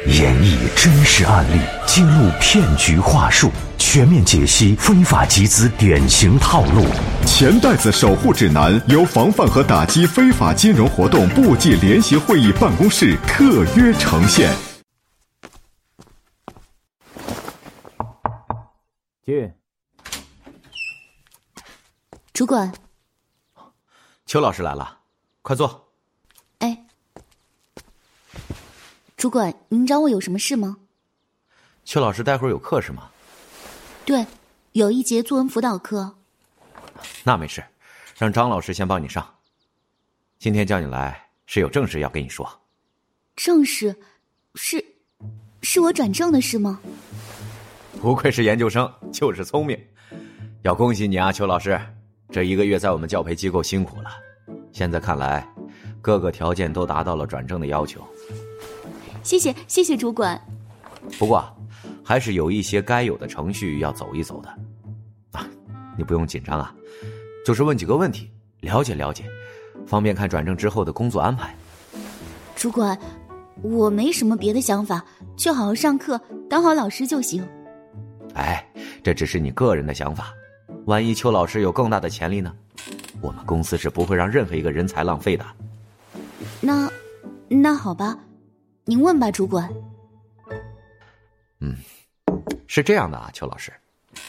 演绎真实案例，揭露骗局话术，全面解析非法集资典型套路。 钱袋子守护指南由防范和打击非法金融活动部际联席会议办公室特约呈现。 进。 主管， 邱老师来了，快坐。 哎，主管，您找我有什么事吗？ 邱老师待会儿有课是吗？ 对，有一节作文辅导课。 那没事，让张老师先帮你上。今天叫你来是有正事要跟你说。 正事？是我转正的事吗？ 不愧是研究生，就是聪明。要恭喜你啊，邱老师，这1个月在我们教培机构辛苦了。现在看来，各个条件都达到了转正的要求。 谢谢主管。 不过，还是有一些该有的程序要走一走的。啊，你不用紧张啊，就是问几个问题，了解了解，方便看转正之后的工作安排。 主管，我没什么别的想法，就好好上课，当好老师就行。 哎，这只是你个人的想法，万一邱老师有更大的潜力呢？我们公司是不会让任何一个人才浪费的。 那好吧，您问吧，主管。 是这样的啊，邱老师，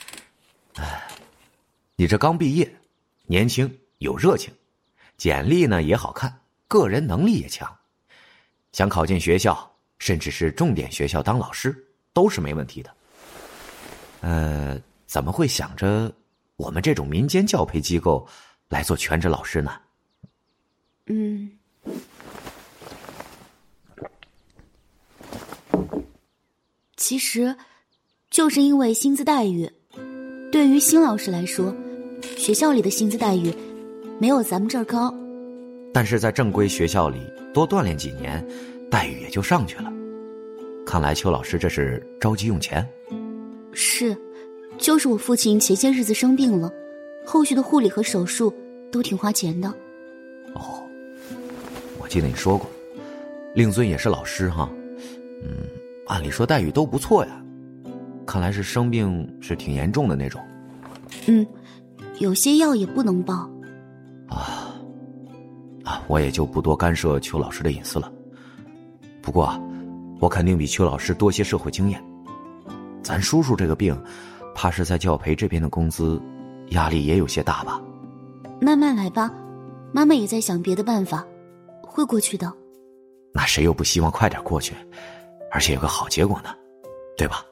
你这刚毕业，年轻有热情，简历呢也好看，个人能力也强，想考进学校，甚至是重点学校当老师，都是没问题的。怎么会想着我们这种民间教培机构来做全职老师呢？ 其实就是因为薪资待遇，对于新老师来说，学校里的薪资待遇没有咱们这儿高。 但是在正规学校里多锻炼几年，待遇也就上去了。看来邱老师这是着急用钱。 是，就是我父亲前些日子生病了，后续的护理和手术都挺花钱的。 哦，我记得你说过，令尊也是老师哈。按理说待遇都不错呀，看来是生病是挺严重的那种。 有些药也不能报。 我也就不多干涉邱老师的隐私了。不过我肯定比邱老师多些社会经验。咱叔叔这个病，怕是在教培这边的工资压力也有些大吧。 慢慢来吧，妈妈也在想别的办法，会过去的。 那谁又不希望快点过去，而且有个好结果呢，对吧？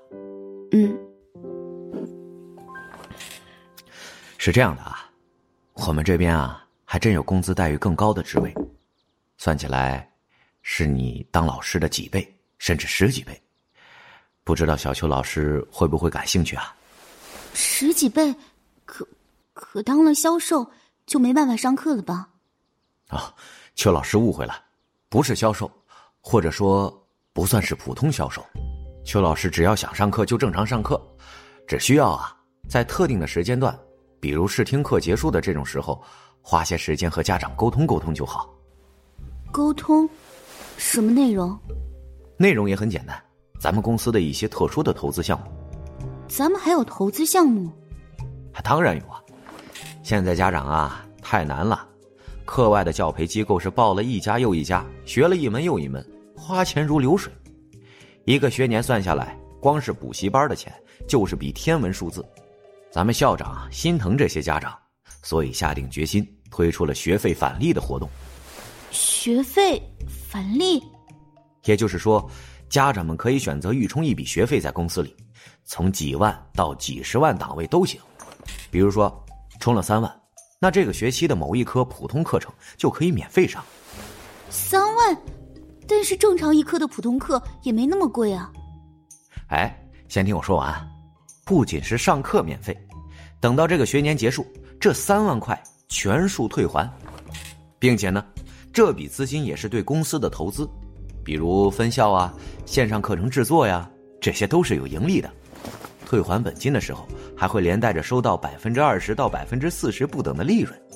是这样的啊，我们这边啊还真有工资待遇更高的职位，算起来是你当老师的几倍甚至10几倍。不知道小邱老师会不会感兴趣啊 ？10几倍，可当了销售就没办法上课了吧？ 邱老师误会了，不是销售，或者说不算是普通销售。邱老师只要想上课就正常上课，只需要在特定的时间段，比如试听课结束的这种时候，花些时间和家长沟通沟通就好。 沟通？什么内容？ 内容也很简单，咱们公司的一些特殊的投资项目。 咱们还有投资项目？ 当然有啊，现在家长太难了，课外的教培机构是报了一家又一家，学了一门又一门，花钱如流水。1个学年算下来，光是补习班的钱就是笔天文数字。咱们校长心疼这些家长，所以下定决心推出了学费返利的活动。 学费返利？ 也就是说，家长们可以选择预充一笔学费在公司里，从几万到几十万档位都行。比如说充了3万，那这个学期的某一科普通课程就可以免费上。 3万？但是正常一科的普通课也没那么贵啊。 先听我说完，不仅是上课免费，等到这个学年结束，这3万块全数退还，并且呢，这笔资金也是对公司的投资，比如分校线上课程制作这些都是有盈利的。退还本金的时候，还会连带着收到20%到40%不等的利润。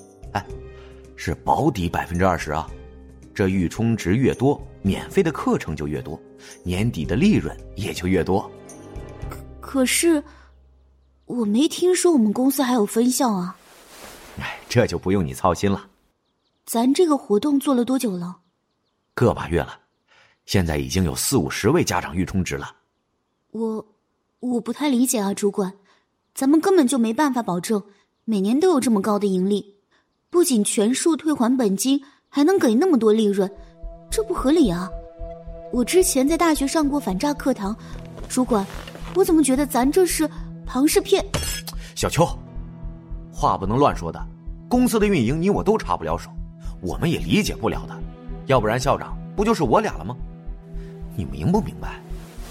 是保底20%啊。这预充值越多，免费的课程就越多， 年底的利润也就越多。 可是我没听说我们公司还有分校啊。 这就不用你操心了。 咱这个活动做了多久了？ 个把月了，现在已经有40-50位家长预充值了。 我不太理解啊，主管，咱们根本就没办法保证每年都有这么高的盈利，不仅全数退还本金，还能给那么多利润，这不合理啊。我之前在大学上过反诈课堂，主管，我怎么觉得咱这是庞氏骗？ 小秋，话不能乱说的，公司的运营你我都插不了手，我们也理解不了的，要不然校长不就是我俩了吗？你明不明白？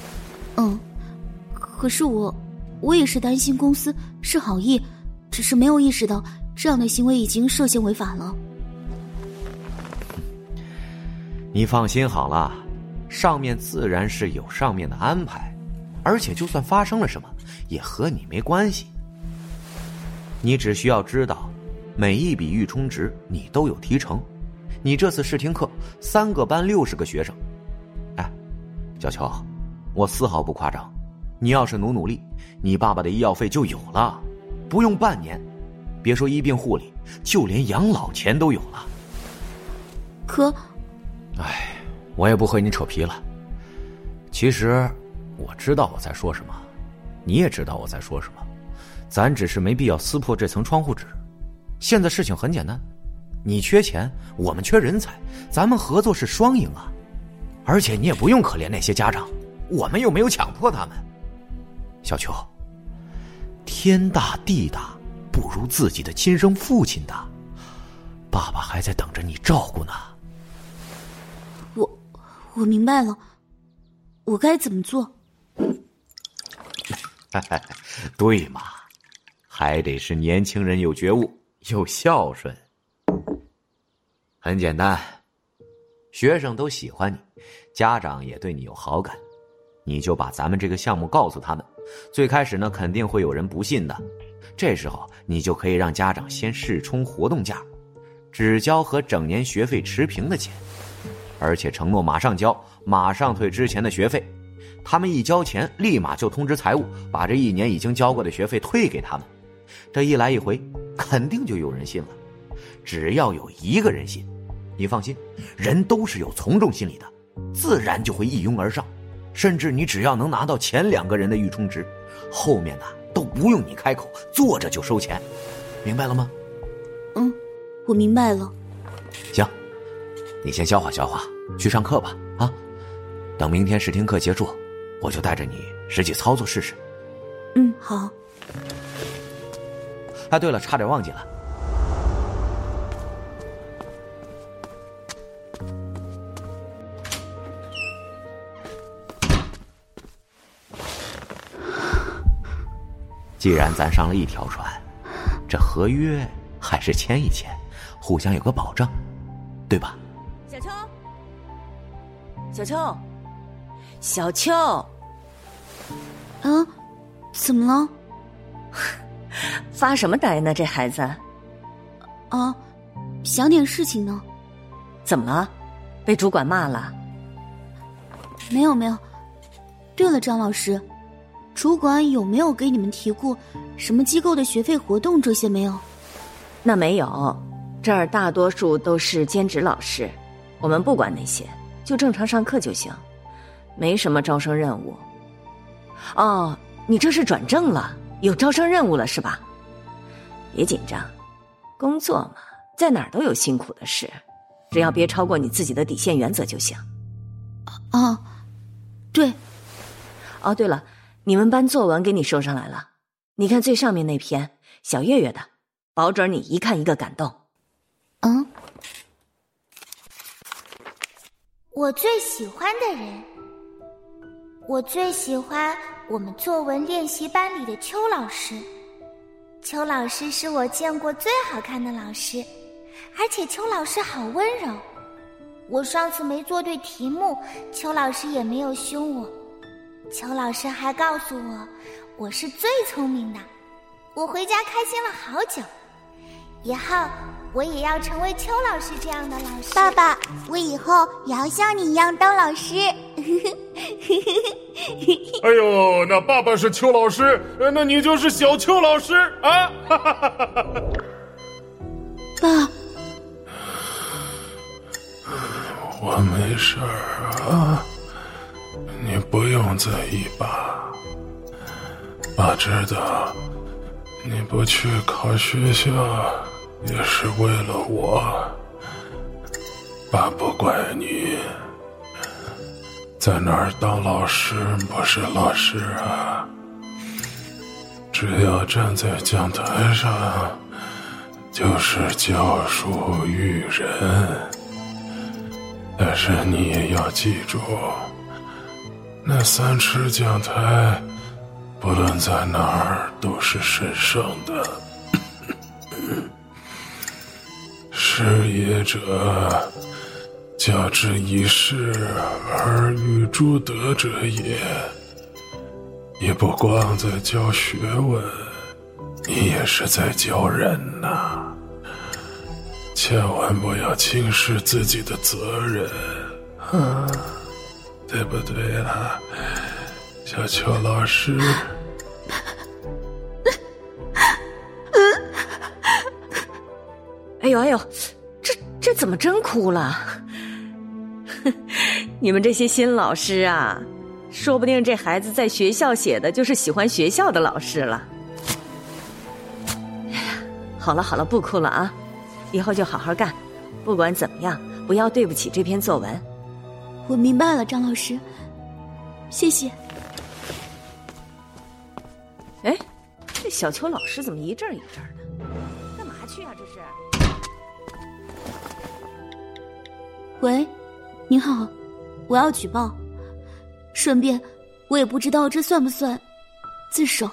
可是我也是担心公司是好意，只是没有意识到这样的行为已经涉嫌违法了。 你放心好了，上面自然是有上面的安排，而且就算发生了什么也和你没关系。你只需要知道每一笔预充值你都有提成，你这次试听课3个班60个学生。小秋，我丝毫不夸张，你要是努力，你爸爸的医药费就有了，不用半年，别说医病护理，就连养老钱都有了。 可我也不和你扯皮了。其实我知道我在说什么，你也知道我在说什么，咱只是没必要撕破这层窗户纸。现在事情很简单，你缺钱，我们缺人才，咱们合作是双赢啊。而且你也不用可怜那些家长，我们又没有强迫他们。小秋，天大地大，不如自己的亲生父亲大，爸爸还在等着你照顾呢。 我明白了，我该怎么做？ 对嘛，还得是年轻人有觉悟，有孝顺。很简单，学生都喜欢你，家长也对你有好感，你就把咱们这个项目告诉他们。最开始呢，肯定会有人不信的，这时候你就可以让家长先试充活动价，只交和整年学费持平的钱，而且承诺马上交，马上退之前的学费。他们一交钱，立马就通知财务，把这1年已经交过的学费退给他们。这一来一回，肯定就有人信了。只要有一个人信，你放心，人都是有从众心理的，自然就会一拥而上。甚至你只要能拿到前2个人的预充值，后面的都不用你开口，坐着就收钱。明白了吗？ 我明白了。 行，你先消化消化，去上课吧啊！等明天试听课结束，我就带着你实际操作试试。 好。 对了，差点忘记了，既然咱上了一条船，这合约还是签一签，互相有个保障，对吧？ 小秋，小秋，小秋， 怎么了？ 发什么呆呢？这孩子想点事情呢。 怎么了？被主管骂了？ 没有。对了，张老师，主管有没有给你们提过什么机构的学费活动？这些没有？ 那没有，这儿大多数都是兼职老师，我们不管那些，就正常上课就行，没什么招生任务。哦，你这是转正了，有招生任务了是吧？别紧张，工作嘛，在哪儿都有辛苦的事，只要别超过你自己的底线原则就行。 对。 对了，你们班作文给你收上来了，你看最上面那篇小月月的，保准你一看一个感动。 我最喜欢的人，我最喜欢我们作文练习班里的邱老师。邱老师是我见过最好看的老师，而且邱老师好温柔。我上次没做对题目，邱老师也没有凶我。邱老师还告诉我，我是最聪明的。我回家开心了好久。以后我也要成为邱老师这样的老师。 爸爸，我以后也要像你一样当老师。 哎呦，那爸爸是邱老师，那你就是小邱老师啊！ 爸， 我没事儿啊，你不用在意爸。爸知道你不去考学校也是为了我，爸不怪你。在哪儿当老师不是老师啊？只要站在讲台上，就是教书育人。但是你也要记住，那3尺讲台，不论在哪儿都是神圣的。师也者，教之以事而育诸德者也。也不光在教学问，你也是在教人呐。千万不要轻视自己的责任啊，对不对啊，小邱老师？ 哎呦哎呦，这怎么真哭了？你们这些新老师啊，说不定这孩子在学校写的就是喜欢学校的老师了。哎呀，好了好了，不哭了啊，以后就好好干，不管怎么样，不要对不起这篇作文。 我明白了，张老师，谢谢。 哎，这小邱老师怎么一阵一阵的？干嘛去啊？这是？ 喂，您好，我要举报，顺便我也不知道这算不算自首。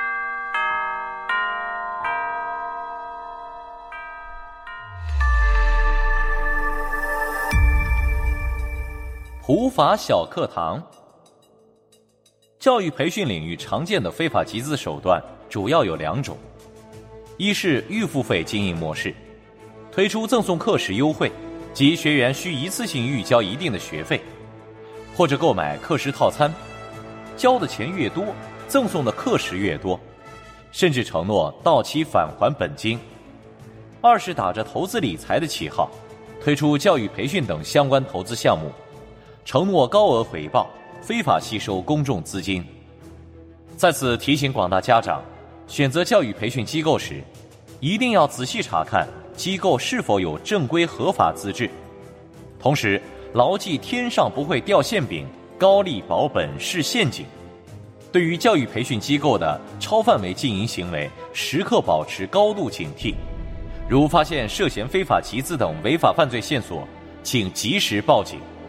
普法小课堂。教育培训领域常见的非法集资手段主要有2种，一是预付费经营模式，推出赠送课时优惠，即学员需一次性预交一定的学费，或者购买课时套餐，交的钱越多，赠送的课时越多，甚至承诺到期返还本金。二是打着投资理财的旗号，推出教育培训等相关投资项目，承诺高额回报，非法吸收公众资金。在此提醒广大家长，选择教育培训机构时，一定要仔细查看机构是否有正规合法资质，同时牢记天上不会掉馅饼，高利保本是陷阱。对于教育培训机构的超范围经营行为，时刻保持高度警惕。如发现涉嫌非法集资等违法犯罪线索，请及时报警。